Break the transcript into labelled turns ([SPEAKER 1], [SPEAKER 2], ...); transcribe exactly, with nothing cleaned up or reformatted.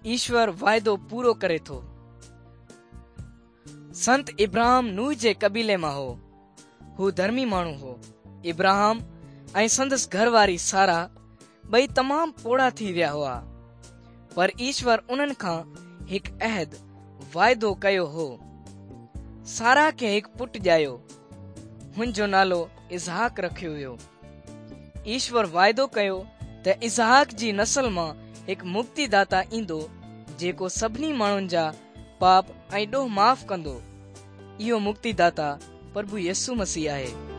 [SPEAKER 1] ईश्वर वाइदो पूरो करे थो। संत इब्राहिम नूह जे कबीले मां हो। हू धर्मी माण्हू हो। इब्राहिम ऐं संदसि घरवारी सारा ॿई तमाम पोड़ा थी विया हुआ, पर ईश्वर उन्हनि खां हिकु अहद वाइदो कयो हो। सारा खे हिकु पुटु ॼायो, हुन जो नालो इसहाक रखियो वियो। ईश्वर वाइदो कयो त इसहाक जी नस्ल मां हिकु मुक्तिदाता ईंदो, जेको सभिनी माण्हुनि जा पाप ऐं ॾोह माफ़ कंदो। इहो मुक्तिदाता प्रभु यीशु मसीह आहे।